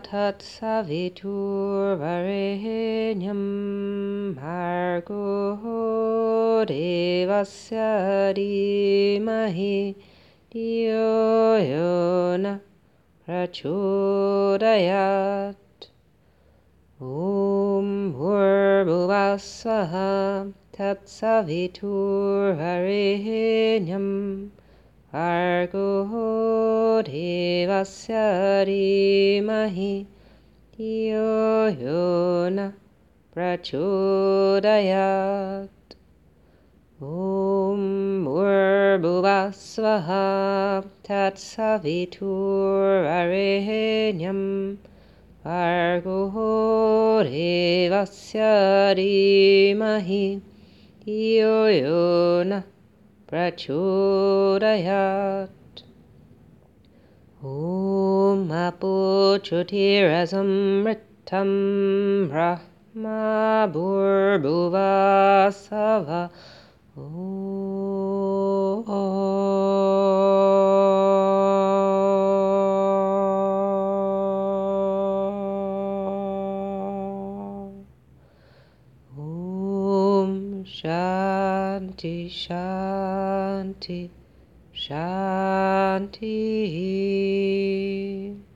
तत्सवितुर्वरेण्यं भर्गो देवस्य धीमहि धियो यो नः प्रचोदयात्। ॐ भूर्भुवः स्वः तत्सवितुर्वरेण्यं भर्गो देवस्य धीमहि धियो यो नः प्रचोदयात्। ॐ भूर्भुवः स्वः तत्सवितुर्वरेण्यं भर्गो देवस्य धीमहि धियो यो नः प्रचोदयात्। ॐ अपोच्युतिरसंमृद्धं ब्रह्मा भूर्भुवः स्वः। ॐ शान्ति शान्ति शान्तिः।